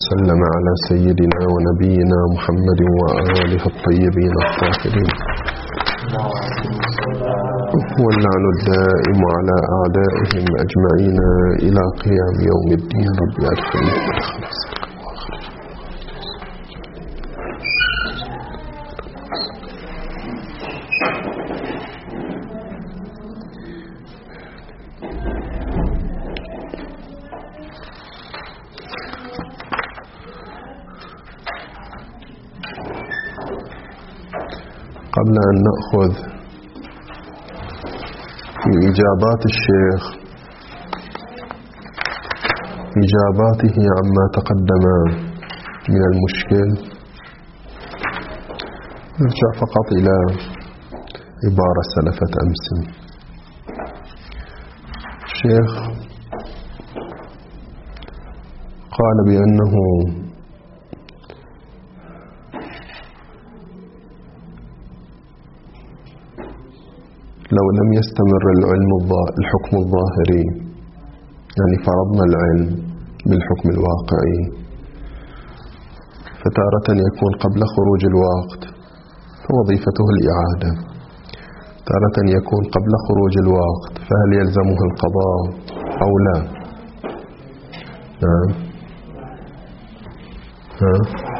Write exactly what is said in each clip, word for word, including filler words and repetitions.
وسلم على سيدنا ونبينا محمد وآله الطيبين الطاهرين واللعن الدائم على أعدائهم أجمعين إلى قيام يوم الدين. رب أدخلنا قبل أن نأخذ في إجابات الشيخ إجاباته عما تقدم من المشكل، نرجع فقط إلى عبارة سلفت أمس. الشيخ قال بأنه لو لم يستمر العلم الحكم الظاهري، يعني فرضنا العلم بالحكم الواقعي، فتارة يكون قبل خروج الوقت فوظيفته الإعادة، تارة يكون قبل خروج الوقت فهل يلزمه القضاء أو لا؟ نعم ها؟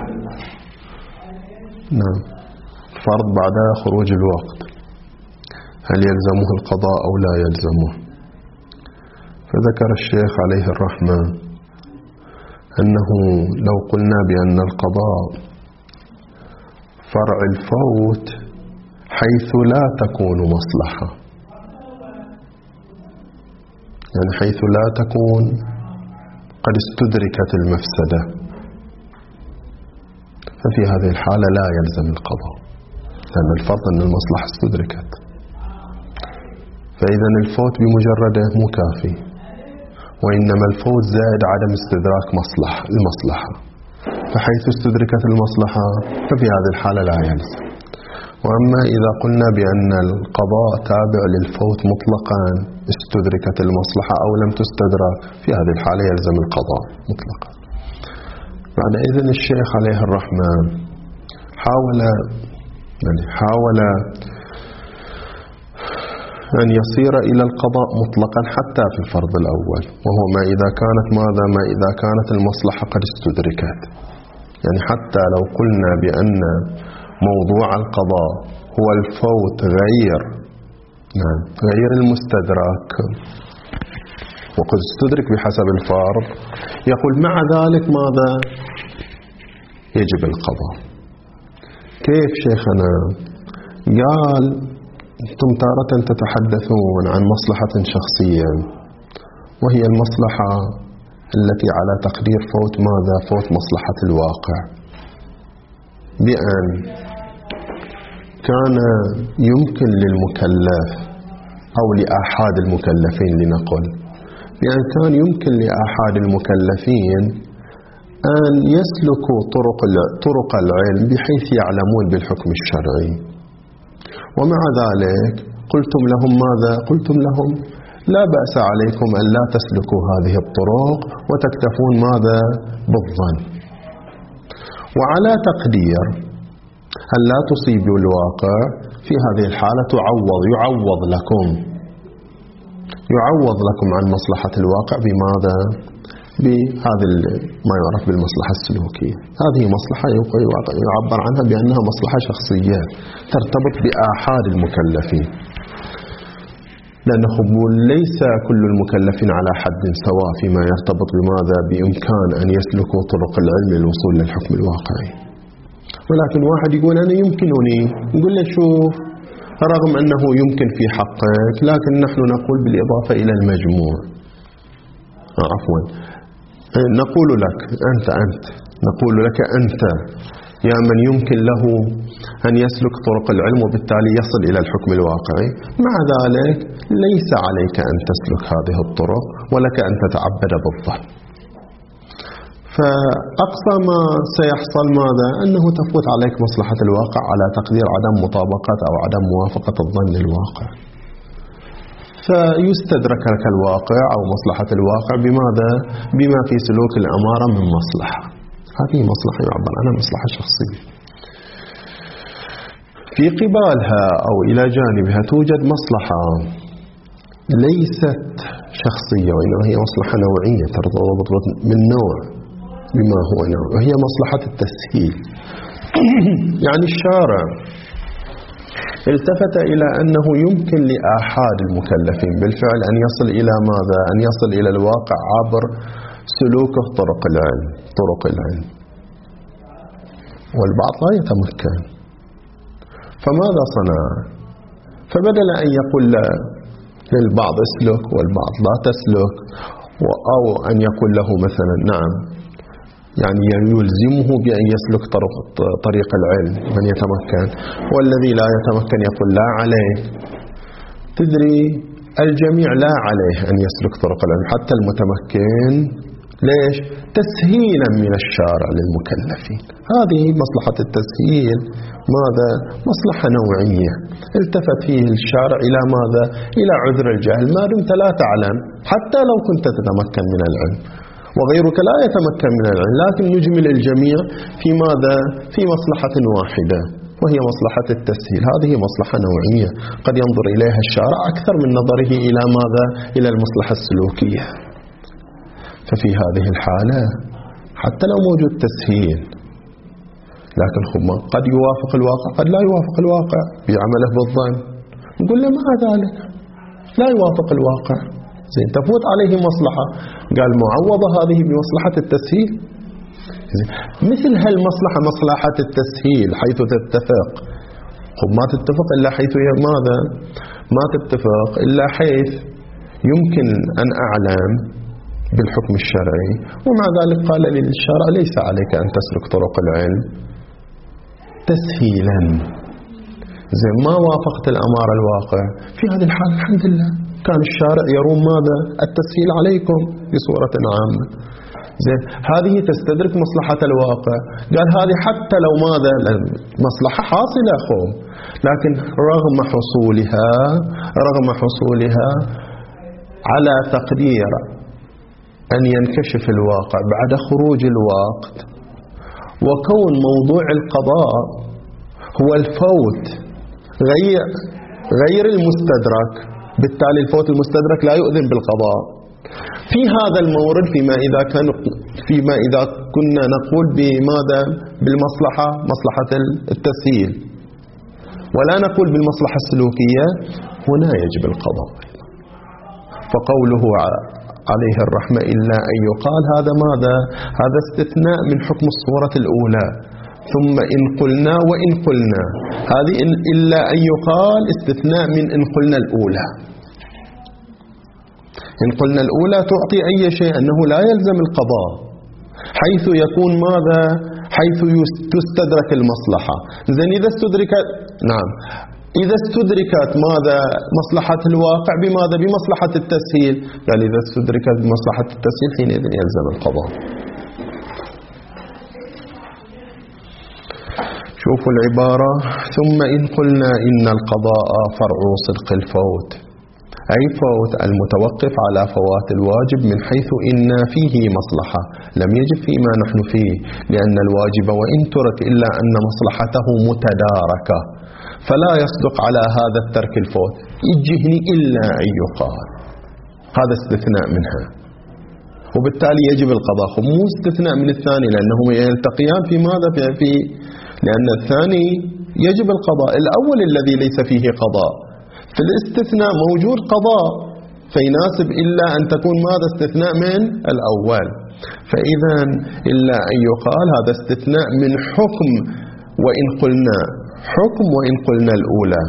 نعم فرض بعد خروج الوقت هل يلزمه القضاء أو لا يلزمه؟ فذكر الشيخ عليه الرحمة أنه لو قلنا بأن القضاء فرع الفوت حيث لا تكون مصلحة، يعني حيث لا تكون قد استدركت المفسدة، ففي هذه الحالة لا يلزم القضاء، لأن الفرض أن المصلحة استدركت. فإذا الفوت بمجرده مو كافي، وإنما الفوت زائد عدم استدراك مصلحة المصلحة، فحيث استدركت المصلحة ففي هذه الحالة لا يلزم. وأما إذا قلنا بأن القضاء تابع للفوت مطلقا استدركت المصلحة أو لم تستدرك، في هذه الحالة يلزم القضاء مطلقا. بعد إذن الشيخ عليه الرحمة حاول يعني حاول أن يصير إلى القضاء مطلقا حتى في الفرض الأول، وهو ما إذا كانت ماذا ما إذا كانت المصلحة قد استدركت، يعني حتى لو قلنا بأن موضوع القضاء هو الفوت غير نعم غير المستدرك وقد استدرك بحسب الفرض، يقول مع ذلك ماذا يجب القضاء. كيف شيخنا؟ قال أنتم تارة تتحدثون عن مصلحة شخصية، وهي المصلحة التي على تقدير فوت ماذا؟ فوت مصلحة الواقع، بأن كان يمكن للمكلف أو لأحد المكلفين لنقل بأن كان يمكن لأحد المكلفين أن يسلكوا طرق طرق العلم بحيث يعلمون بالحكم الشرعي، ومع ذلك قلتم لهم ماذا؟ قلتم لهم لا بأس عليكم أن لا تسلكوا هذه الطرق وتكتفون ماذا؟ بالظن، وعلى تقدير أن لا تصيبوا الواقع، في هذه الحالة تعوض يعوض لكم يعوض لكم عن مصلحة الواقع بماذا؟ بهذا ما يعرف بالمصلحة السلوكية. هذه مصلحة يعبر عنها بأنها مصلحة شخصية ترتبط بآحاد المكلفين، لأنه ليس كل المكلفين على حد سواء فيما يرتبط بماذا؟ بإمكان أن يسلكوا طرق العلم للوصول للحكم الواقعي. ولكن واحد يقول أنا يمكنني، نقول له شوف رغم أنه يمكن في حقك، لكن نحن نقول بالإضافة إلى المجموع آه عفوا نقول لك أنت أنت نقول لك أنت يا من يمكن له أن يسلك طرق العلم وبالتالي يصل إلى الحكم الواقعي، مع ذلك ليس عليك أن تسلك هذه الطرق ولك أن تتعبد بالظن. فأقصى ما سيحصل ماذا؟ أنه تفوت عليك مصلحة الواقع على تقدير عدم مطابقة أو عدم موافقة الظن للواقع، فيستدرك لك الواقع أو مصلحة الواقع بماذا؟ بما في سلوك الأمارة من مصلحة. هذه مصلحة يعبر عنها مصلحة شخصية. في قبالها أو إلى جانبها توجد مصلحة ليست شخصية، وإنما هي مصلحة نوعية ترتبط من نوع بما هو نوع، وهي مصلحة التسهيل. يعني الشارع التفت إلى أنه يمكن لآحاد المكلفين بالفعل أن يصل إلى ماذا؟ أن يصل إلى الواقع عبر سلوكه طرق العلم طرق العلم والبعض لا يتمكن. فماذا صنع؟ فبدل أن يقول للبعض اسلك والبعض لا تسلك، أو أن يقول له مثلا نعم يعني يلزمه بأن يسلك طريق العلم من يتمكن، والذي لا يتمكن يقول لا عليه. تدري الجميع لا عليه أن يسلك طرق العلم حتى المتمكن. ليش؟ تسهيلا من الشارع للمكلفين. هذه مصلحة التسهيل ماذا؟ مصلحة نوعية التفت فيه الشارع إلى ماذا؟ إلى عذر الجهل. ما دمت لا تعلم حتى لو كنت تتمكن من العلم وغيرك لا يتمكن من العلم، لكن نجمل الجميع في ماذا؟ في مصلحة واحدة وهي مصلحة التسهيل. هذه مصلحة نوعية قد ينظر إليها الشارع أكثر من نظره إلى ماذا؟ إلى المصلحة السلوكية. ففي هذه الحالة حتى لو موجود تسهيل، لكن قد يوافق الواقع قد لا يوافق الواقع بعمله بالظن. نقول له مع ذلك لا يوافق الواقع، زين تفوت عليه مصلحة، قال معوضة هذه بمصلحة التسهيل. مثل هالمصلحة مصلحة التسهيل حيث تتفق، ما تتفق إلا حيث ماذا؟ ما تتفق إلا حيث يمكن أن أعلم بالحكم الشرعي، ومع ذلك قال للشارع ليس عليك أن تسلك طرق العلم تسهيلا. زين ما وافقت الأمر الواقع، في هذه الحالة الحمد لله كان الشارع يروم ماذا؟ التسهيل عليكم بصورة عامة. زين هذه تستدرك مصلحة الواقع. قال هذه حتى لو ماذا؟ مصلحة حاصلة أخوهم، لكن رغم حصولها رغم حصولها على تقدير أن ينكشف الواقع بعد خروج الوقت، وكون موضوع القضاء هو الفوت غير غير المستدرك، بالتالي الفوت المستدرك لا يؤذن بالقضاء. في هذا المورد فيما إذا كان فيما إذا كنا نقول بماذا؟ بالمصلحة مصلحة التسهيل ولا نقول بالمصلحة السلوكية، هنا يجب القضاء. فقوله عليه الرحمة إلا أن يقال هذا ماذا؟ هذا استثناء من حكم الصورة الأولى. ثم إن قلنا وإن قلنا، هذه إلا أن يقال استثناء من إن قلنا الأولى. إن قلنا الأولى تعطي أي شيء أنه لا يلزم القضاء حيث يكون ماذا؟ حيث تستدرك المصلحة. زين إذا استدركت نعم إذا استدركت ماذا؟ مصلحة الواقع بماذا؟ بمصلحة التسهيل. قال إذا استدركت بمصلحة التسهيل حينئذ يلزم القضاء. شوفوا العبارة، ثم إن قلنا إن القضاء فرع صدق الفوت، أي فوت المتوقف على فوات الواجب من حيث إن فيه مصلحة لم يجب فيما نحن فيه، لأن الواجب وإن ترك إلا أن مصلحته متداركة، فلا يصدق على هذا الترك الفوت. يجهني إلا أن يقال، هذا استثناء منها، وبالتالي يجب القضاء. مو استثناء من الثاني لأنهم يلتقيان في ماذا؟ في لأن الثاني يجب القضاء، الأول الذي ليس فيه قضاء، في الاستثناء موجود قضاء، فيناسب إلا أن تكون ماذا؟ استثناء من الأول. فإذا إلا أن يقال هذا استثناء من حكم وإن قلنا حكم وإن قلنا الأولى.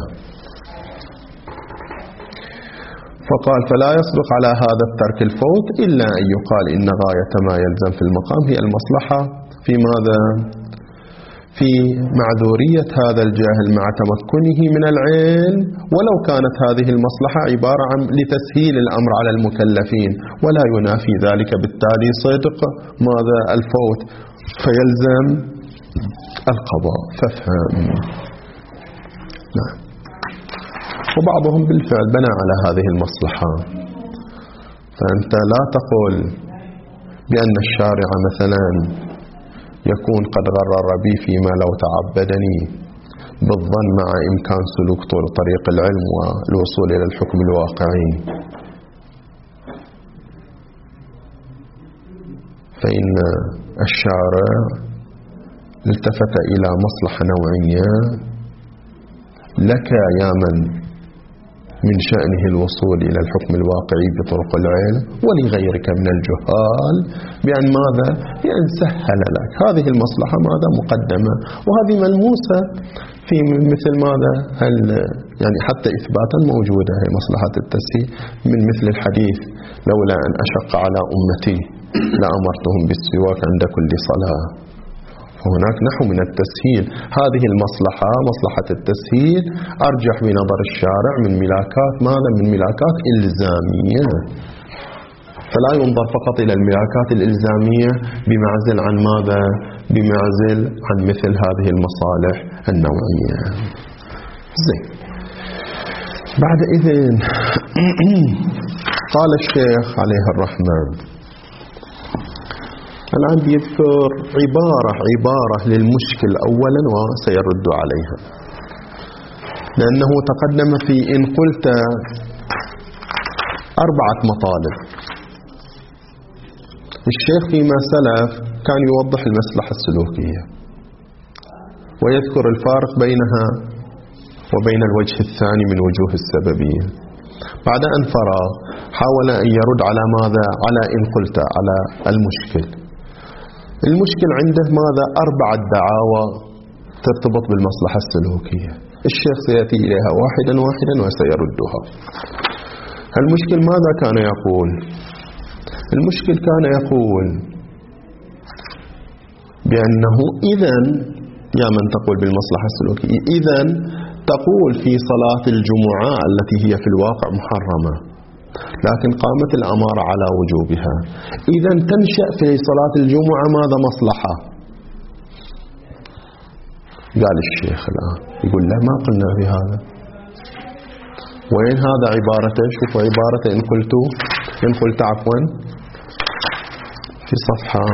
فقال فلا يصدق على هذا الترك الفوت إلا أن يقال إن غاية ما يلزم في المقام هي المصلحة في ماذا؟ في معذورية هذا الجاهل مع تمكنه من العلم، ولو كانت هذه المصلحة عبارة عن لتسهيل الأمر على المكلفين، ولا ينافي ذلك بالتالي صدق ماذا؟ الفوت، فيلزم القضاء. فافهم. نعم. وبعضهم بالفعل بنى على هذه المصلحة. فأنت لا تقول بأن الشارع مثلا يكون قد غرر بي فيما لو تعبدني بالظن مع إمكان سلوك طول طريق العلم والوصول إلى الحكم الواقعي. فإن الشارع التفت إلى مصلحة نوعية لك يا من من شأنه الوصول إلى الحكم الواقعي بطرق العلم، ولغيرك من الجهال بأن ماذا؟ بأن سهل لك هذه المصلحة ماذا؟ مقدمة، وهذه ملموسة في مثل ماذا؟ هل يعني حتى إثباتا موجودة هي مصلحة التسهيل، من مثل الحديث لولا أن أشق على أمتي لأمرتهم بالسواك عند كل صلاة. هناك نحو من التسهيل، هذه المصلحة مصلحة التسهيل أرجح بنظر الشارع من ملاكات ماذا؟ من ملاكات إلزامية، فلا ينظر فقط إلى الملاكات الإلزامية بمعزل عن ماذا؟ بمعزل عن مثل هذه المصالح النوعية. زين، بعد إذن قال الشيخ عليه الرحمة الآن بيذكر عبارة عبارة للمشكل أولا وسيرد عليها، لأنه تقدم في إن قلت أربعة مطالب. الشيخ فيما سلف كان يوضح المصلحة السلوكية ويذكر الفارق بينها وبين الوجه الثاني من وجوه السببية. بعد أن فرغ حاول أن يرد على ماذا؟ على إن قلت على المشكل. المشكل عنده ماذا؟ أربعة دعاوى ترتبط بالمصلحة السلوكية. الشيخ سيأتي إليها واحدا واحدا وسيردها. المشكل ماذا كان يقول؟ المشكل كان يقول بأنه إذن يا من تقول بالمصلحة السلوكية، إذن تقول في صلاة الجمعة التي هي في الواقع محرمة لكن قامت الأمارة على وجوبها، إذن تنشأ في صلاة الجمعة ماذا؟ مصلحة. قال الشيخ الآن يقول لا، ما قلنا بهذا. وين هذا عبارته؟ شوفوا عبارته إن قلت إن قلت عفوا في صفحة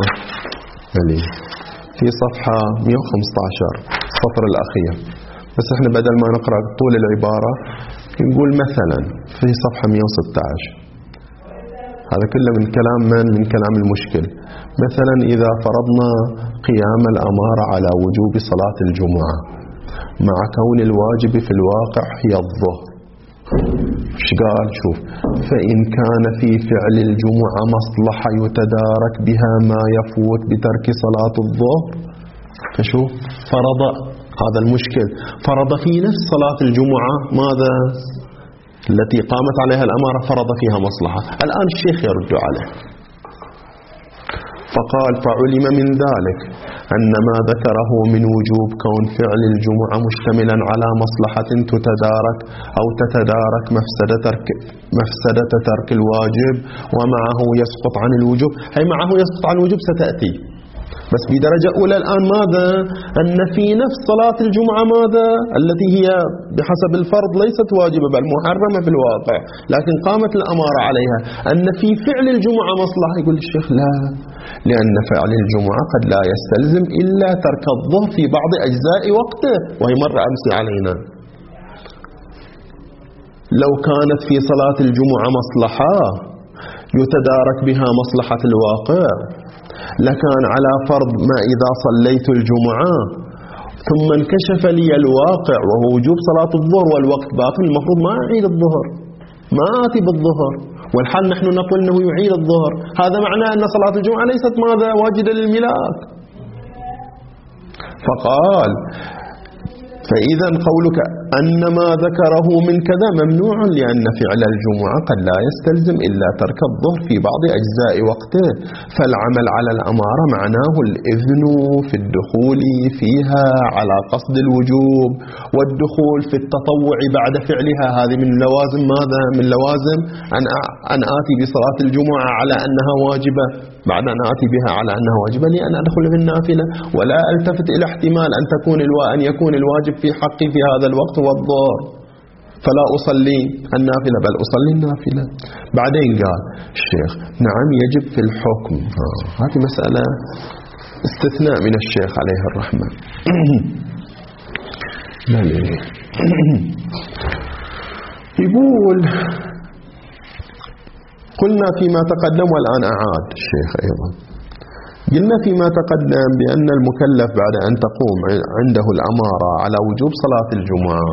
في صفحة مئة وخمسة عشر السطر الأخير، بس احنا بدل ما نقرأ طول العبارة نقول مثلا في صفحة مئة وستة عشر. هذا كله من كلام من؟ من كلام المشكل. مثلا إذا فرضنا قيام الأمارة على وجوب صلاة الجمعة مع كون الواجب في الواقع هي الظهر، ايش قال؟ شوف، فإن كان في فعل الجمعة مصلحة يتدارك بها ما يفوت بترك صلاة الظهر، فشوف فرض هذا المشكل، فرض في نفس صلاة الجمعة ماذا؟ التي قامت عليها الأمارة، فرض فيها مصلحة. الآن الشيخ يرد عليه فقال فعلم من ذلك أن ما ذكره من وجوب كون فعل الجمعة مشتملا على مصلحة تتدارك أو تتدارك مفسدة ترك, مفسدة ترك الواجب ومعه يسقط عن الوجوب. هي معه يسقط عن الوجوب ستأتي، بس بدرجة أولى الآن ماذا؟ أن في نفس صلاة الجمعة ماذا؟ التي هي بحسب الفرض ليست واجبة بل محرمة في الواقع لكن قامت الأمارة عليها، أن في فعل الجمعة مصلحة. يقول الشيخ لا، لأن فعل الجمعة قد لا يستلزم إلا ترك الظهر في بعض أجزاء وقته، وهي مرة أمس علينا. لو كانت في صلاة الجمعة مصلحة يتدارك بها مصلحة الواقع لكان على فرض ما إذا صليت الجمعة ثم انكشف لي الواقع وهو وجوب صلاة الظهر والوقت باقي، المفروض ما أعيد الظهر، ما آتي بالظهر، والحال نحن نقول أنه يعيد الظهر. هذا معناه أن صلاة الجمعة ليست ماذا؟ واجدة للملاك. فقال فإذا قولك أن ما ذكره من كذا ممنوع لأن فعل الجمعة قد لا يستلزم إلا ترك الظهر في بعض أجزاء وقته، فالعمل على الأمارة معناه الإذن في الدخول فيها على قصد الوجوب والدخول في التطوع بعد فعلها. هذه من لوازم ماذا؟ من لوازم أن أن آتي بصلاة الجمعة على أنها واجبة بعد أن آتي بها على أنها واجبة لأن أدخل في النافلة، ولا ألتفت إلى احتمال أن تكون الوا أن يكون الواجب في حقي في هذا الوقت هو الظهر فلا أصلي النافلة بل أصلي النافلة. بعدين قال الشيخ نعم يجب في الحكم، هذه مسألة استثناء من الشيخ عليه الرحمة. يقول قلنا فيما تقدم والآن أعاد الشيخ أيضا، قلنا فيما تقدم بأن المكلف بعد أن تقوم عنده الأمارة على وجوب صلاة الجمعة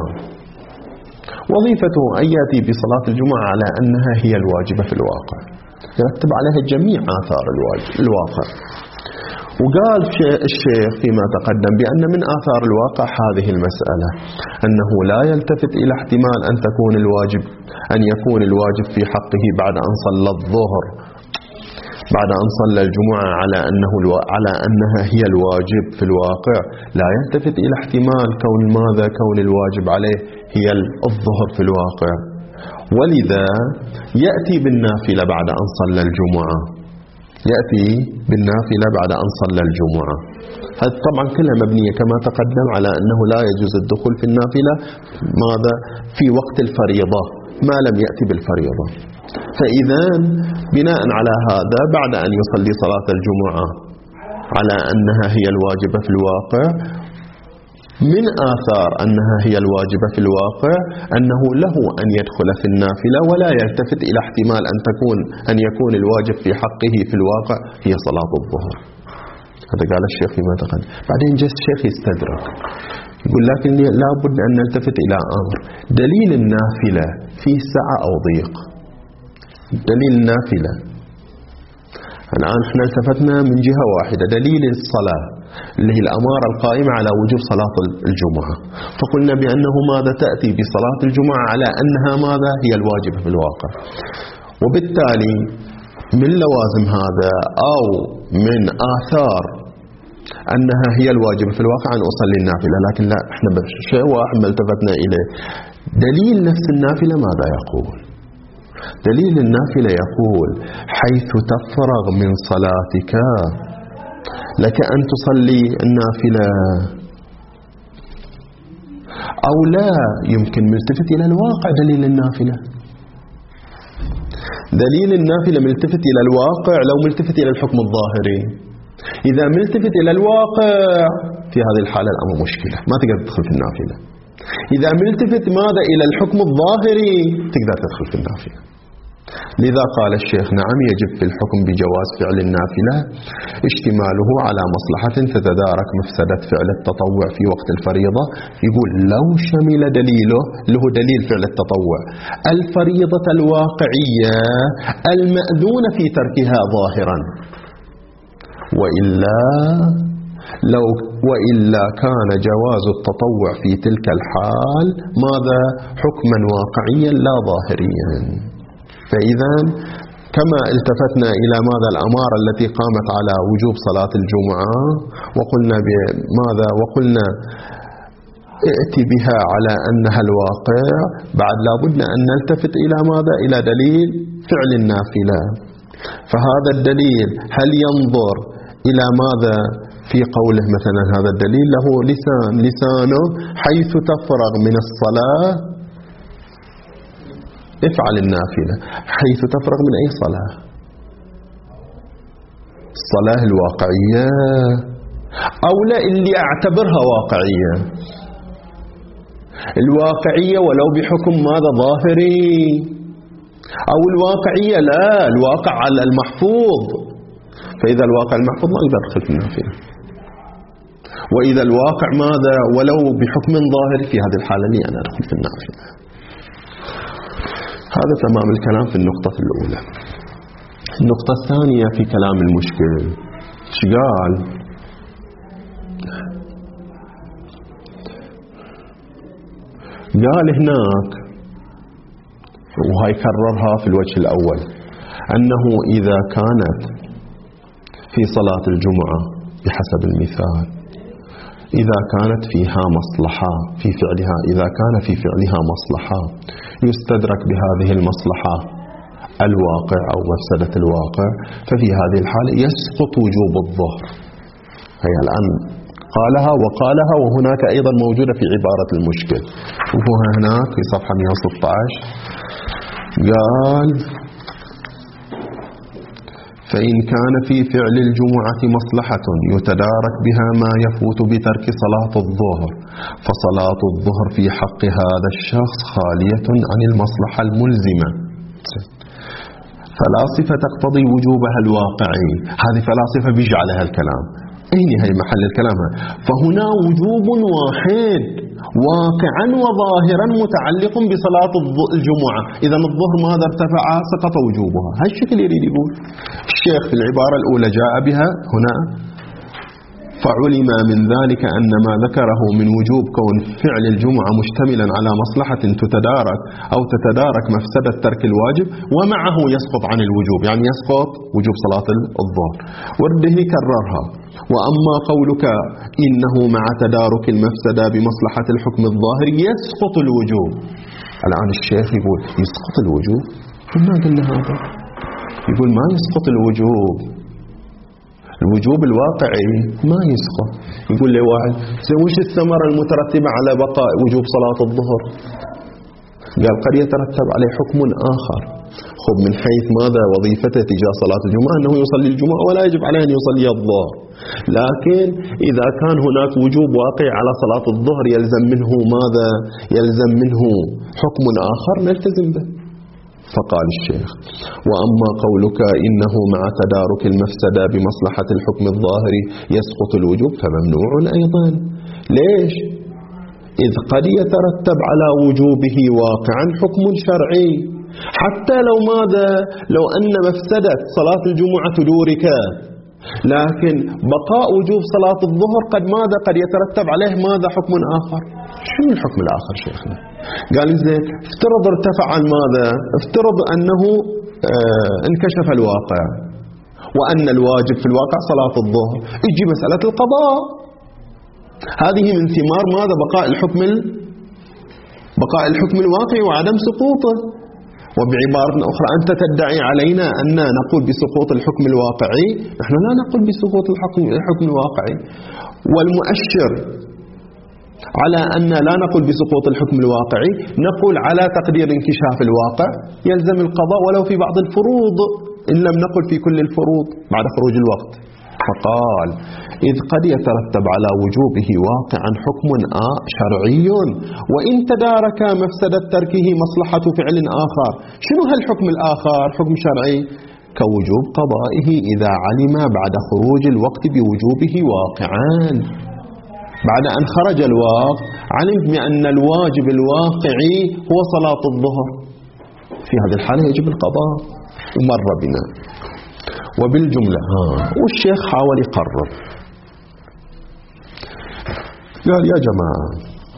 وظيفته أن يأتي بصلاة الجمعة على أنها هي الواجبة في الواقع، يرتب عليها جميع آثار الواقع. وقال الشيخ فيما تقدم بأن من آثار الواقع هذه المسألة أنه لا يلتفت إلى احتمال أن تكون الواجب أن يكون الواجب في حقه بعد أن صلى الظهر بعد أن صلى الجمعة على أنه على أنها هي الواجب في الواقع، لا يلتفت إلى احتمال كون ماذا كون الواجب عليه هي الظهر في الواقع، ولذا يأتي بالنافلة بعد أن صلى الجمعة يأتي بالنافلة بعد أن صلى الجمعة. هذا طبعا كلها مبنية كما تقدم على أنه لا يجوز الدخول في النافلة ماذا في وقت الفريضة ما لم يأتي بالفريضة. فإذا بناء على هذا بعد أن يصلي صلاة الجمعة على أنها هي الواجبة في الواقع، من آثار أنها هي الواجبة في الواقع أنه له أن يدخل في النافلة ولا يلتفت إلى احتمال أن تكون أن يكون الواجب في حقه في الواقع هي صلاة الظهر. هذا قال الشيخ فيما تقدم. بعدين جاء الشيخ يستدرك يقول لكن لا بد أن نلتفت إلى أمر، دليل النافلة فيه سعة أو ضيق. دليل النافلة الآن احنا التفتنا من جهة واحدة، دليل الصلاة اللي هي الأمارة القائمة على وجوب صلاة الجمعة، فقلنا بأنه ماذا تأتي بصلاة الجمعة على أنها ماذا هي الواجبة في الواقع، وبالتالي من لوازم هذا أو من آثار أنها هي الواجبة في الواقع أن أصلي النافلة. لكن لا، احنا شيء واحد ما التفتنا إليه، دليل نفس النافلة ماذا يقول؟ دليل النافلة يقول حيث تفرغ من صلاتك لك أن تصلي النافلة، أو لا يمكن ملتفت إلى الواقع. دليل النافلة دليل النافلة ملتفت إلى الواقع لو ملتفت إلى الحكم الظاهري. إذا ملتفت إلى الواقع في هذه الحالة الأمر مشكلة، ما تقدر تدخل في النافلة. إذا ملتفت ماذا إلى الحكم الظاهري تقدر تدخل في النافلة. لذا قال الشيخ نعم يجب في الحكم بجواز فعل النافلة اشتماله على مصلحة تتدارك مفسدة فعل التطوع في وقت الفريضة. يقول لو شمل دليله له دليل فعل التطوع الفريضة الواقعية المأذون في تركها ظاهرا، وإلا لو وإلا كان جواز التطوع في تلك الحال ماذا حكما واقعيا لا ظاهريا. فإذا كما التفتنا إلى ماذا الأمارة التي قامت على وجوب صلاة الجمعة وقلنا بماذا وقلنا ائتي بها على أنها الواقع، بعد لا بد أن نلتفت إلى ماذا إلى دليل فعل النافلة. فهذا الدليل هل ينظر إلى ماذا في قوله مثلا هذا الدليل له لسان لسانه حيث تفرغ من الصلاة افعل النافلة، حيث تفرغ من أي صلاة؟ الصلاة الواقعية أو لا اللي أعتبرها واقعية؟ الواقعية ولو بحكم ماذا ظاهري، أو الواقعية لا الواقع على المحفوظ. فإذا الواقع المحفوظ ما أقدر أدخل في النافلة، وإذا الواقع ماذا ولو بحكم ظاهري في هذه الحالة لي أنا أدخل في النافلة. هذا تمام الكلام في النقطة الأولى. النقطة الثانية في كلام المشكل ايش قال؟ قال هناك وهي كررها في الوجه الأول أنه إذا كانت في صلاة الجمعة بحسب المثال إذا كانت فيها مصلحة في فعلها إذا كان في فعلها مصلحة يستدرك بهذه المصلحة الواقع أو مفسدة الواقع، ففي هذه الحالة يسقط وجوب الظهر. هي الآن قالها وقالها وهناك أيضا موجودة في عبارة المشكل. شوفوها هناك في صفحة مئة وستة عشر قال فإن كان في فعل الجمعة مصلحة يتدارك بها ما يفوت بترك صلاة الظهر فصلاة الظهر في حق هذا الشخص خالية عن المصلحة الملزمة. فلاسفة تقتضي وجوبها الواقعي، هذه فلاسفة بيجعلها الكلام، أين هي محل الكلام؟ فهنا وجوب واحد واقعا وظاهرا متعلق بصلاة الجمعة، إذا الظهر ماذا ارتفع سقط وجوبها. هالشكل يريد يقول الشيخ في العبارة الأولى، جاء بها هنا فعلم من ذلك أن ما ذكره من وجوب كون فعل الجمعة مشتملا على مصلحة تتدارك أو تتدارك مفسدة ترك الواجب ومعه يسقط عن الوجوب، يعني يسقط وجوب صلاة الظهر. ورده كررها. وأما قولك إنه مع تدارك المفسدة بمصلحة الحكم الظاهر يسقط الوجوب، الآن الشيخ يقول يسقط الوجوب؟ ما قلنا هذا، يقول ما يسقط الوجوب، الوجوب الواقعي ما يسقط. يقول لي واحد وش الثمرة المترتبة على بقاء وجوب صلاة الظهر؟ قال قد يترتب عليه حكم آخر. خب من حيث ماذا وظيفته تجاه صلاة الجمعة؟ أنه يصلي الجمعة ولا يجب عليه أن يصلي الظهر، لكن إذا كان هناك وجوب واقع على صلاة الظهر يلزم منه ماذا؟ يلزم منه حكم آخر نلتزم به. فقال الشيخ وأما قولك إنه مع تدارك المفسدة بمصلحة الحكم الظاهري يسقط الوجوب فممنوع أيضا. ليش؟ إذ قد يترتب على وجوبه واقعا حكم شرعي، حتى لو ماذا؟ لو أن مفسدة صلاة الجمعة تدورك، لكن بقاء وجوب صلاة الظهر قد ماذا؟ قد يترتب عليه ماذا؟ حكم آخر. شنو الحكم الآخر شيخنا؟ قال زين افترض ارتفع ماذا؟ افترض أنه اه انكشف الواقع وأن الواجب في الواقع صلاة الظهر، يجي مسألة القضاء، هذه من ثمار ماذا؟ بقاء الحكم بقاء الحكم الواقعي وعدم سقوطه. وبعبارة أخرى أنت تدعي علينا أن نقول بسقوط الحكم الواقعي، نحن لا نقول بسقوط الحكم الحكم الواقعي، والمؤشر على أن لا نقول بسقوط الحكم الواقعي نقول على تقدير انكشاف الواقع يلزم القضاء ولو في بعض الفروض إن لم نقل في كل الفروض بعد خروج الوقت. فقال إذ قد يترتب على وجوبه واقعا حكم شرعي وإن تدارك مفسدة تركه مصلحة فعل آخر. شنو هالحكم الآخر؟ حكم شرعي كوجوب قضائه إذا علم بعد خروج الوقت بوجوبه واقعان. بعد أن خرج الوقت علم بأن الواجب الواقعي هو صلاة الظهر، في هذه الحالة يجب القضاء. ومر بنا وبالجملة ها والشيخ حاول يقرر، قال يا جماعة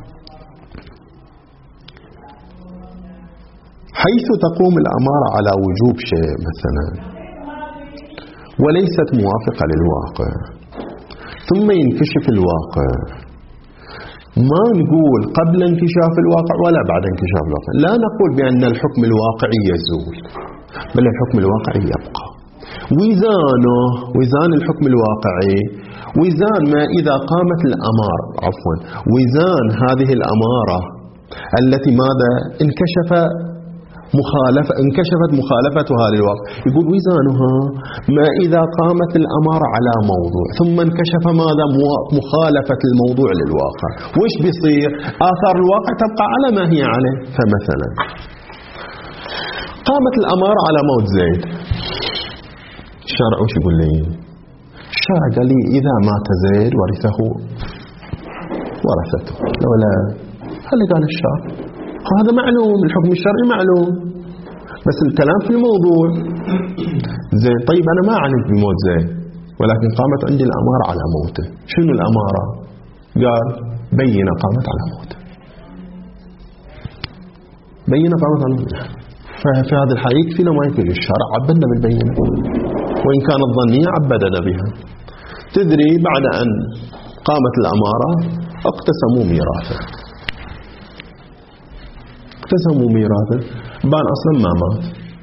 حيث تقوم الأمارة على وجوب شيء مثلا وليست موافقة للواقع ثم ينكشف الواقع، ما نقول قبل انكشاف الواقع ولا بعد انكشاف الواقع، لا نقول بأن الحكم الواقعي يزول، بل الحكم الواقعي يبقى. وزانه وزان الحكم الواقعي وزان ما إذا قامت الأمارة عفوا وزان هذه الأمارة التي ماذا انكشف مخالفة انكشفت مخالفتها للواقع، يقول وزانها ما إذا قامت الأمارة على موضوع ثم انكشف ماذا؟ مخالفة الموضوع للواقع، وش بيصير؟ آثار الواقع تبقى على ما هي عليه. فمثلا قامت الأمارة على موت زيد، الشارع وش يقول لي؟ الشارع قال لي إذا مات زيد ورثه ورثته، لو لا هل قال الشارع؟ هذا معلوم، الحكم الشرعي معلوم، بس الكلام في الموضوع. زين طيب أنا ما علمت بموت زيد ولكن قامت عندي الأمارة على موته، شنو الأمارة؟ قال بينة قامت على موته، بينة قامت على موته. ففي هذا الحالة يكفينا ما يكفي الشرع، عبدنا بالبينة وإن كانت ظنية عبدنا بها. تدري بعد أن قامت الأمارة اقتسموا ميراثه، اقتسموا ميراثه، بان أصلا ما مات،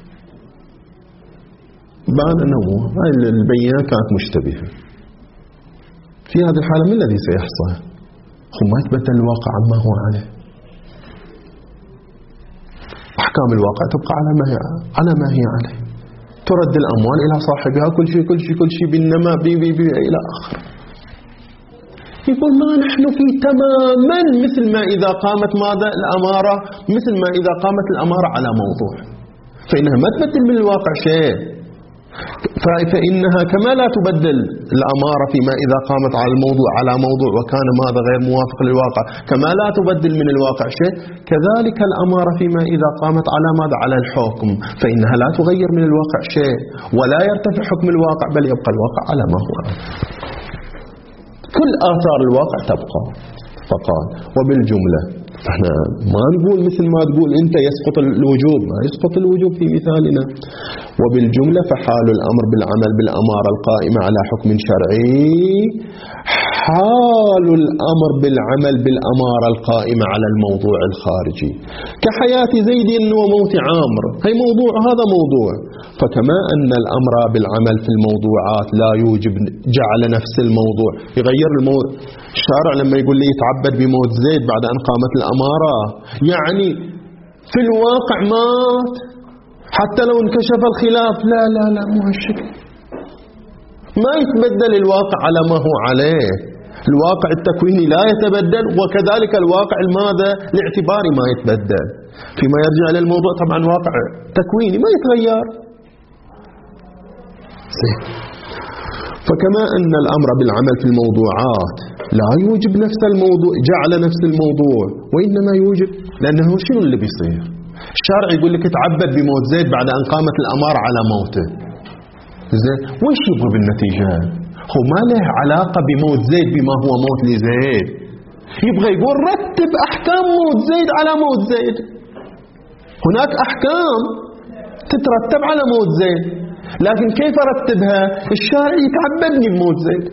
بان أنه هاي البينة كانت مشتبهة. في هذه الحالة ما الذي سيحصل؟ هو ما يتبدل الواقع عما هو عليه، أحكام الواقع تبقى على ما هي على ما هي عليه. ترد الأموال إلى صاحبها، كل شيء كل شيء كل شيء بالنما بي بي بي إلى آخر. يقول ما نحن في تماما مثل ما إذا قامت ماذا الأمارة، مثل ما إذا قامت الأمارة على موضوع، فإنها ما تبدل من الواقع شيء، فإنها كما لا تبدل الأمارة فيما إذا قامت على الموضوع على موضوع وكان ماذا غير موافق للواقع، كما لا تبدل من الواقع شيء، كذلك الأمارة فيما إذا قامت على ماذا على الحكم فإنها لا تغير من الواقع شيء ولا يرتفع حكم الواقع، بل يبقى الواقع على ما هو، كل آثار الواقع تبقى. فقال وبالجملة، احنا ما نقول مثل ما تقول انت يسقط الوجوب، ما يسقط الوجوب في مثالنا. وبالجملة فحال الأمر بالعمل بالأمارة القائمة على حكم شرعي حال الأمر بالعمل بالأمارة القائمة على الموضوع الخارجي، كحياة زيد وموت عامر، هي موضوع هذا موضوع. فكما أن الأمر بالعمل في الموضوعات لا يوجب جعل نفس الموضوع يغير الموضوع. الشارع لما يقول لي يتعبد بموت زيد بعد أن قامت الأمارة، يعني في الواقع مات حتى لو انكشف الخلاف، لا لا لا مو هالشكل، ما يتبدل الواقع على ما هو عليه، الواقع التكويني لا يتبدل، وكذلك الواقع الماذا الاعتباري ما يتبدل. فيما يرجع للموضوع طبعا واقع تكويني ما يتغير. فكما أن الأمر بالعمل في الموضوعات لا يوجب نفس الموضوع جعل نفس الموضوع، وإنما يوجب، لأنه شنو اللي بيصير؟ الشارع يقول لك تعبد بموت زيد بعد أن قامت الأمارة على موته، زين وش يبغى بالنتيجة؟ هو ما له علاقة بموت زيد بما هو موت لزيد، يبغى يقول رتب أحكام موت زيد على موت زيد. هناك أحكام تترتب على موت زيد، لكن كيف رتبها؟ الشارع يتعبدني بموت زيد.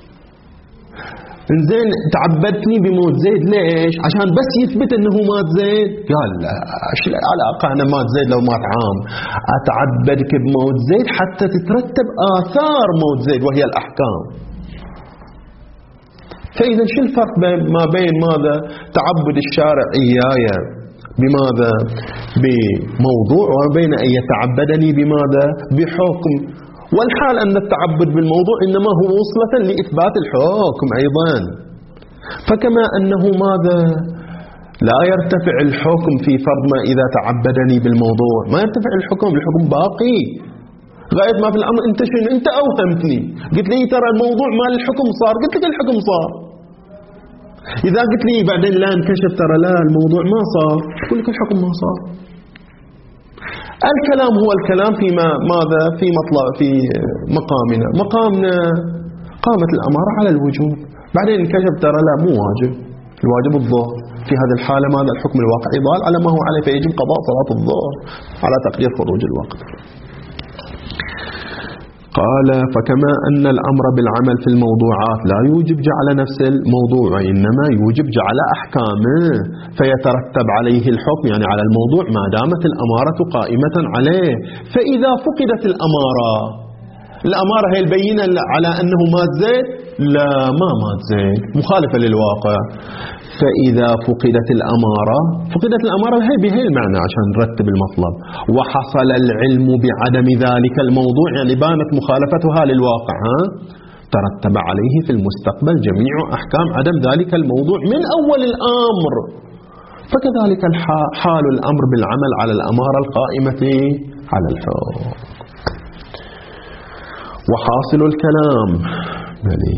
انزين تعبدتني بموت زيد ليش؟ عشان بس يثبت انه مات زيد؟ قال لا، ايش العلاقة انا مات زيد لو مات عام؟ اتعبدك بموت زيد حتى تترتب آثار موت زيد وهي الأحكام. فإذا شو الفرق ما بين ماذا تعبد الشارع إياي بماذا بموضوع وبين أن يتعبدني بماذا بحكم، والحال أن التعبد بالموضوع إنما هو وصلة لإثبات الحكم أيضا. فكما أنه ماذا لا يرتفع الحكم في فرض ما إذا تعبدني بالموضوع، ما يرتفع الحكم، الحكم باقي غاية ما في الأمر. أنت شنو؟ أنت أوهمتني، قلت لي ترى الموضوع مال الحكم صار، قلت لك الحكم صار. إذا قلت لي بعدين لا انكشف ترى لا الموضوع ما صار، أقول لك الحكم ما صار. الكلام هو الكلام فيما ماذا في مطلع في مقامنا، مقامنا قامت الأمارة على الوجوب، بعدين انكشف ترى لا مو واجب، الواجب الظهر. في هذه الحالة ماذا الحكم الواقعي ضال على ما هو عليه، فيجب قضاء صلاة الظهر على تقدير خروج الوقت. قال فكما أن الأمر بالعمل في الموضوعات لا يوجب جعل نفس الموضوع، إنما يوجب جعل أحكامه فيترتب عليه الحكم، يعني على الموضوع ما دامت الأمارة قائمة عليه. فإذا فقدت الأمارة، الأمارة هي البينة على أنه مات زيد، لا ما مات زيد، مخالفة للواقع. فإذا فقدت الأمارة، فقدت الأمارة هي بهي المعنى عشان نرتب المطلب، وحصل العلم بعدم ذلك الموضوع، يعني بانت مخالفتها للواقع، ها؟ ترتب عليه في المستقبل جميع أحكام عدم ذلك الموضوع من أول الأمر. فكذلك حال الأمر بالعمل على الأمارة القائمة على الحكم. وحاصل الكلام بلي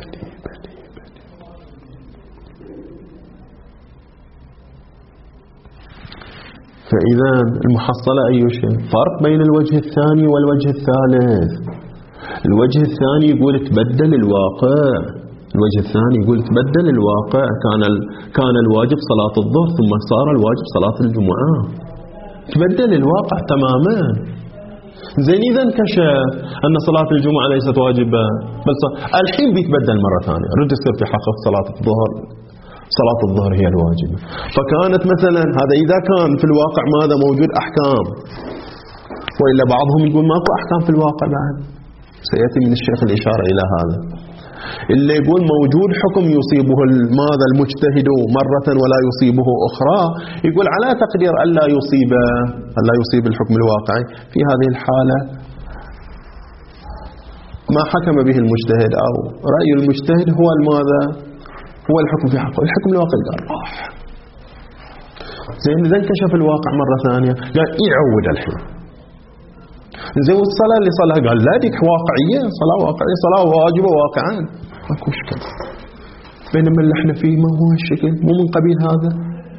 فإذا المحصلة أي شيء؟ فرق بين الوجه الثاني والوجه الثالث. الوجه الثاني يقول تبدل الواقع، الوجه الثاني يقول تبدل الواقع، كان كان الواجب صلاة الظهر ثم صار الواجب صلاة الجمعة، تبدل الواقع تماما. زين إذا انكشف أن صلاة الجمعة ليست واجبة بل الحين بيتبدل مرة ثانية، رد يصير في حقق صلاة الظهر، صلاة الظهر هي الواجبة. فكانت مثلا هذا إذا كان في الواقع ماذا موجود أحكام، وإلا بعضهم يقول ماكو أحكام في الواقع بعد، سيأتي من الشيخ الإشارة إلى هذا. اللي يقول موجود حكم يصيبه ماذا المجتهد مرة ولا يصيبه أخرى، يقول على تقدير ألا يصيب ألا يصيب الحكم الواقعي. في هذه الحالة ما حكم به المجتهد أو رأي المجتهد هو الماذا؟ هو الحكم في حقه. الحكم الواقعي قال راح زين. إذا انكشف الواقع مرة ثانية قال يعود الحين. زين والصلاة اللي صلاها قال لا ديك واقعية، صلاة واقعية، صلاة واجبة واقعا، ماكو مشكلة. بينما اللي احنا فيه ما هو هالشكل، مو من قبيل هذا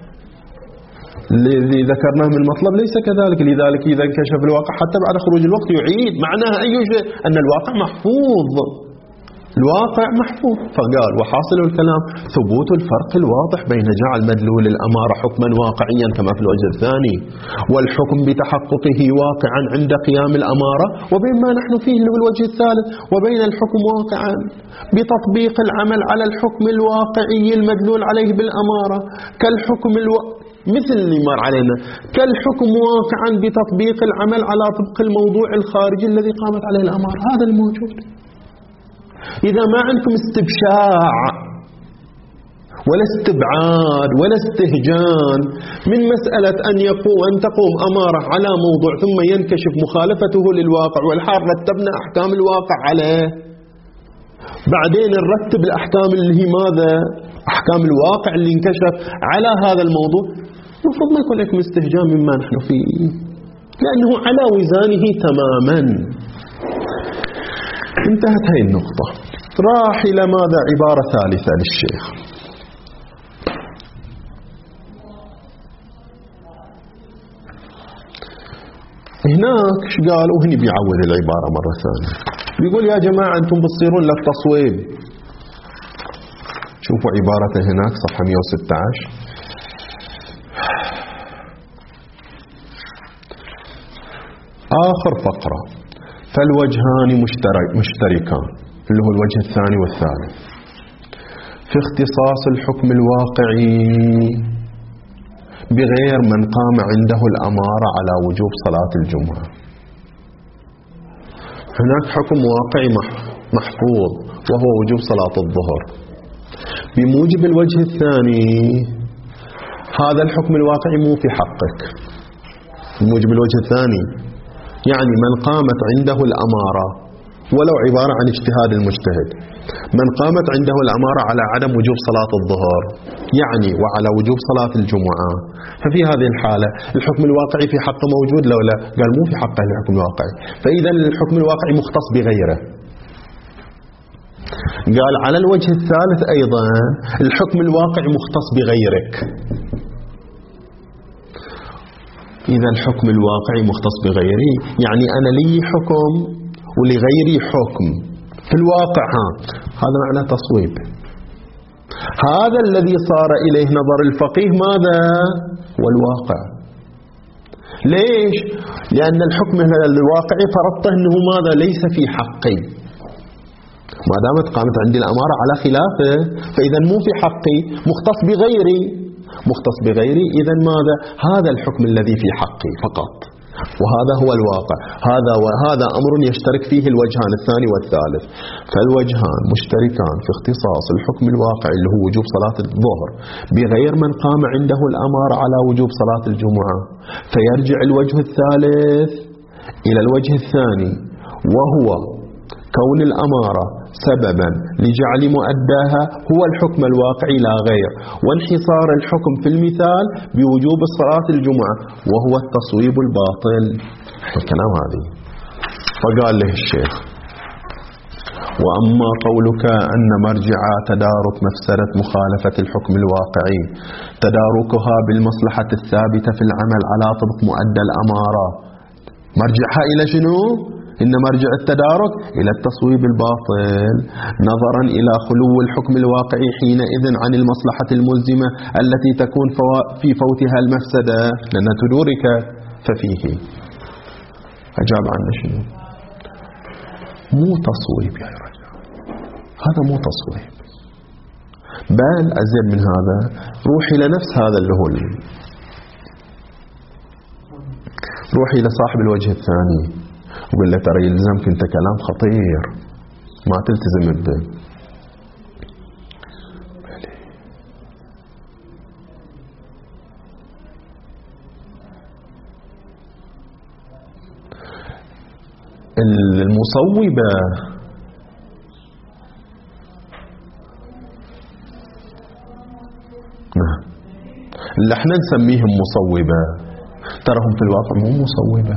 الذي ذكرناه من المطلب، ليس كذلك. لذلك إذا انكشف الواقع حتى بعد خروج الوقت يعيد. معناها أي شيء أن الواقع محفوظ، الواقع محفوظ. فقال وحاصل الكلام ثبوت الفرق الواضح بين جعل مدلول الأمارة حكما واقعيا كما في الوجه الثاني والحكم بتحققه واقعا عند قيام الأمارة، وبين ما نحن فيه اللي هو الوجه الثالث وبين الحكم واقعا بتطبيق العمل على الحكم الواقعي المدلول عليه بالأمارة كالحكم الو... مثل اللي مر علينا كالحكم واقعا بتطبيق العمل على طبق الموضوع الخارجي الذي قامت عليه الأمارة. هذا الموجود. إذا ما عندكم استبشاع ولا استبعاد ولا استهجان من مسألة أن يقوم أن تقوم أمارة على موضوع ثم ينكشف مخالفته للواقع والحال رتبنا أحكام الواقع عليه، بعدين نرتب الأحكام اللي هي ماذا؟ أحكام الواقع اللي انكشف على هذا الموضوع، المفروض ما يكون لكم استهجان مما نحن فيه، لأنه على وزانه تماما. انتهت هاي النقطة. راح إلى ماذا؟ عبارة ثالثة للشيخ. هناك قال وهني بيعود العبارة مرة ثانية، بيقول يا جماعة أنتم بتصيرون للتصويب. شوفوا عبارته هناك صفحة مئة وستة عشر. آخر فقرة فالوجهان مشتركان اللي هو الوجه الثاني والثالث في اختصاص الحكم الواقعي بغير من قام عنده الأمارة على وجوب صلاة الجمعة. هناك حكم واقعي محفوظ وهو وجوب صلاة الظهر، بموجب الوجه الثاني هذا الحكم الواقعي مو في حقك. بموجب الوجه الثاني يعني من قامت عنده الأمارة ولو عبارة عن اجتهاد المجتهد، من قامت عنده الأمارة على عدم وجوب صلاة الظهر يعني وعلى وجوب صلاة الجمعة، ففي هذه الحالة الحكم الواقعي في حقه موجود لو لا؟ قال مو في حقه الحكم الواقعي، فإذا الحكم الواقعي مختص بغيره. قال على الوجه الثالث أيضا الحكم الواقعي مختص بغيرك. إذا الحكم الواقعي مختص بغيري يعني أنا لي حكم ولغيري حكم في الواقع. ها هذا معنى تصويب. هذا الذي صار إليه نظر الفقيه ماذا؟ والواقع. ليش؟ لأن الحكم الواقعي فرضته أنه ماذا؟ ليس في حقي، ما دامت قامت عندي الأمارة على خلافه فإذا مو في حقي، مختص بغيري. مختص بغيري إذا ماذا؟ هذا الحكم الذي في حقي فقط، وهذا هو الواقع. هذا وهذا أمر يشترك فيه الوجهان الثاني والثالث. فالوجهان مشتركان في اختصاص الحكم الواقعي اللي هو وجوب صلاة الظهر بغير من قام عنده الأمارة على وجوب صلاة الجمعة، فيرجع الوجه الثالث إلى الوجه الثاني وهو كون الأمارة سببا لجعل مؤداها هو الحكم الواقعي لا غير، وانحصار الحكم في المثال بوجوب صلاة الجمعة وهو التصويب الباطل. الكلام هذه. فقال له الشيخ وأما قولك أن مرجع تدارك مفسرة مخالفة الحكم الواقعي تداركها بالمصلحة الثابتة في العمل على طبق مؤدى الأمارة، مرجعها إلى شنو؟ إن مرجع التدارك إلى التصويب الباطل نظرا إلى خلو الحكم الواقعي حينئذ عن المصلحة الملزمة التي تكون في فوتها المفسدة لأنها تدورك ففيه. أجاب عنه شنو؟ مو تصويب يا رجل، هذا مو تصويب، بل أزيد من هذا، روح إلى نفس هذا اللي هو روح إلى صاحب الوجه الثاني وقال له ترى يلزمك انت كلام خطير ما تلتزم به. المصوبة نعم. اللي احنا نسميهم مصوبة تراهم في الواقع مو مصوبة،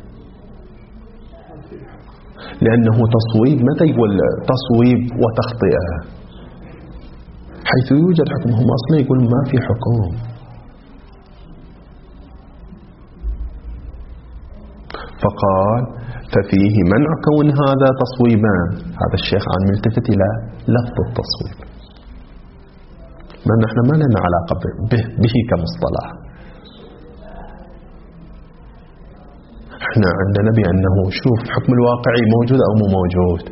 لأنه تصويب. متى يقول تصويب وتخطئة؟ حيث يوجد حكم. هم أصلا يقول ما في حكم. فقال ففيه منع كون هذا تصويبا. هذا الشيخ عن ملتفت إلى لفظ التصويب، ما نحن ما لنا علاقة به, به كمصطلح. احنا عندنا بأنه شوف حكم الواقعي موجود أو مو موجود.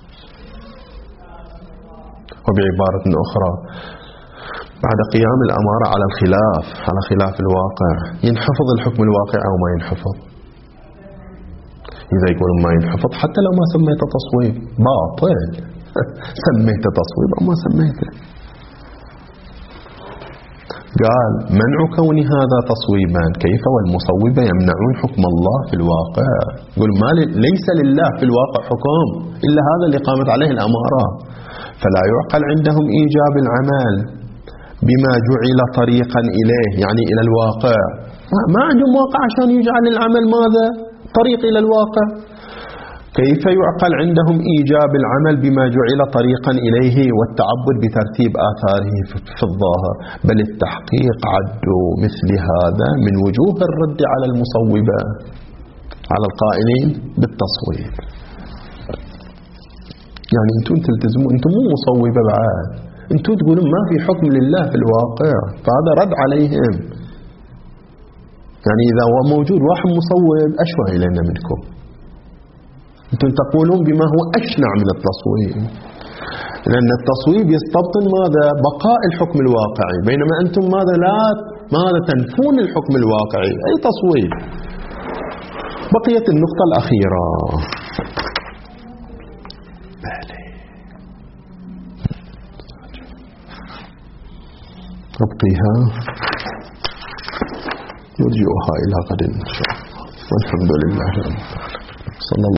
وبعبارة أخرى بعد قيام الأمارة على الخلاف على خلاف الواقع ينحفظ الحكم الواقعي أو ما ينحفظ. إذا يقولون ما ينحفظ حتى لو ما سميته تصويب باطل سميته تصويب أو ما سميته. قال منع كون هذا تصويبا كيف والمصوبة يمنعون حكم الله في الواقع. يقول ما ليس لله في الواقع حكم إلا هذا اللي قامت عليه الأمارة، فلا يعقل عندهم إيجاب العمل بما جعل طريقا إليه، يعني إلى الواقع. ما عندهم واقع عشان يجعل العمل ماذا؟ طريق إلى الواقع. كيف يعقل عندهم إيجاب العمل بما جعل طريقا إليه والتعبد بترتيب آثاره في الظاهر، بل التحقيق عدوا مثل هذا من وجوه الرد على المصوبة، على القائلين بالتصويب. يعني انتم تلتزموا، انتم مو مصوبة بعد، انتم تقولون ما في حكم لله في الواقع، فهذا رد عليهم. يعني إذا هو موجود واحد مصوب أشوه إلينا منكم. أنتم تقولون بما هو أشنع من التصويب، لأن التصويب يستبطن ماذا؟ بقاء الحكم الواقعي، بينما أنتم ماذا؟ لا ماذا؟ تنفون الحكم الواقعي. أي تصويب. بقيت النقطة الأخيرة. أبقيها نرجئها إلى غد إن شاء الله، والحمد لله. صلى الله